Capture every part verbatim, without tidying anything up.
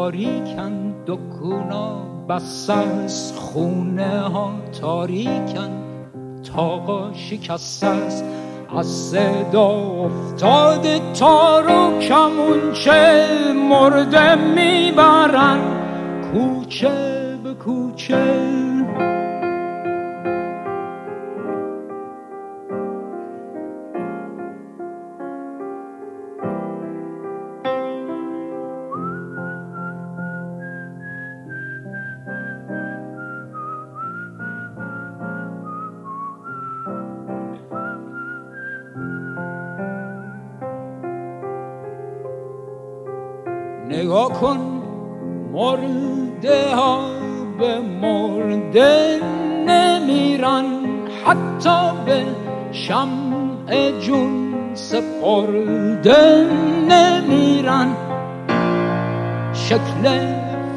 باریکن، دکونا بس از خونه ها تاریکن، تاقا شکسته است از صدا افتاده تار و کمونچه مرده میبرن کوچه به کوچه. نگاه کن مرده ها به مرده نمیرن، حتی به شمع جون سپرده نمیرن، شکل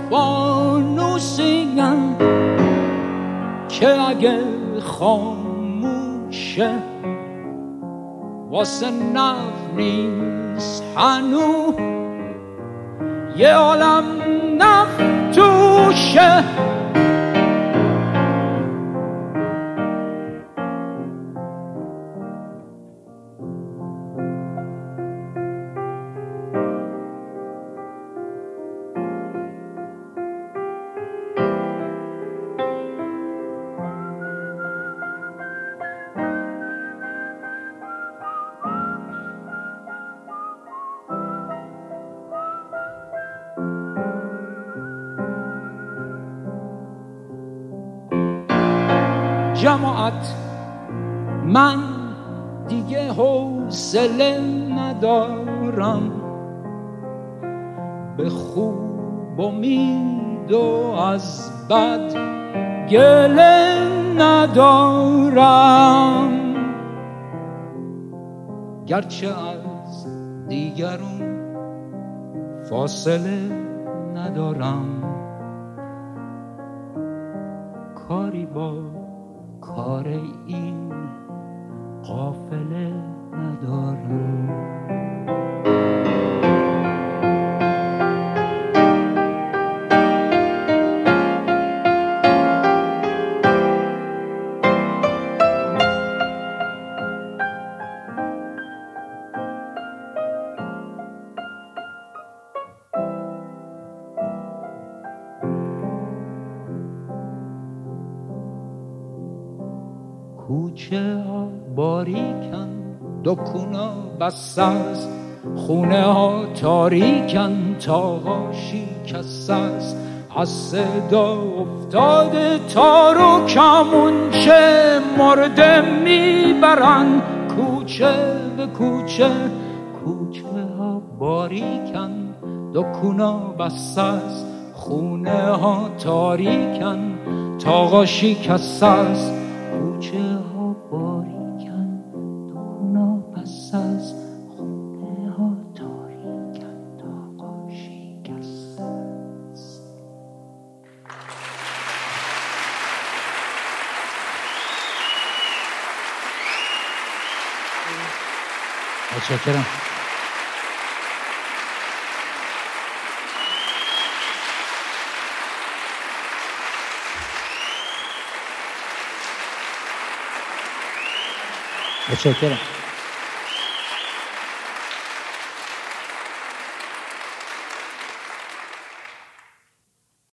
فانوسی‌ان که اگه خاموشه واسه نف نیست هنو یه عالم نف توشه. جماعت من دیگه حوصله ندارم، به خوب امید و از بد گله ندارم، گرچه از دیگرون فاصله ندارم، کاری با کار این قافله ندارم. کوچه ها باریکن، دکونا بس از خونه ها تاریکن، تاقا شکسته است از صدا افتاده تار و کمونچه مرده میبرن کوچه به کوچه. کوچه ها باریکن، دکونا بس از خونه ها تاریکن، تاقا شکسته است کوچه ها باریکن، دکونا بس از خونه ها تاریکن، تاقا شکسته است. متشکرم. متشکرم.